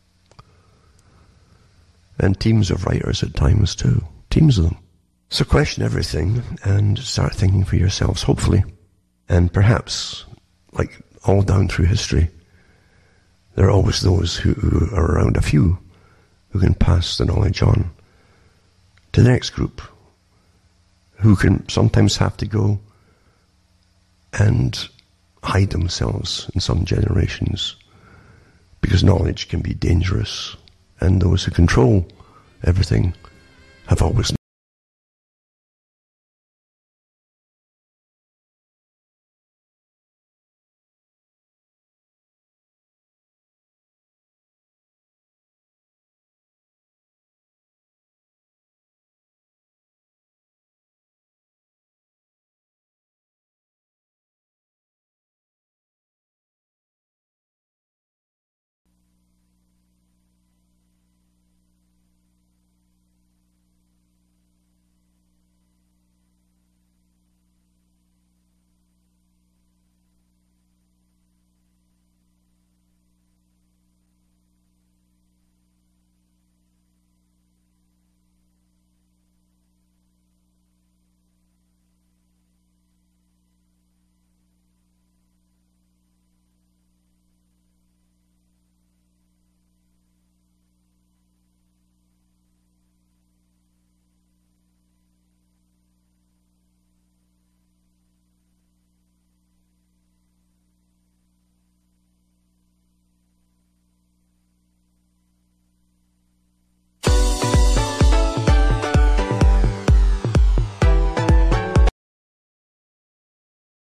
And teams of writers at times too. Teams of them. So question everything and start thinking for yourselves, hopefully. And perhaps, like all down through history, there are always those who, who are around, a few, who can pass the knowledge on to the next group, who can sometimes have to go and hide themselves in some generations, because knowledge can be dangerous, and those who control everything have always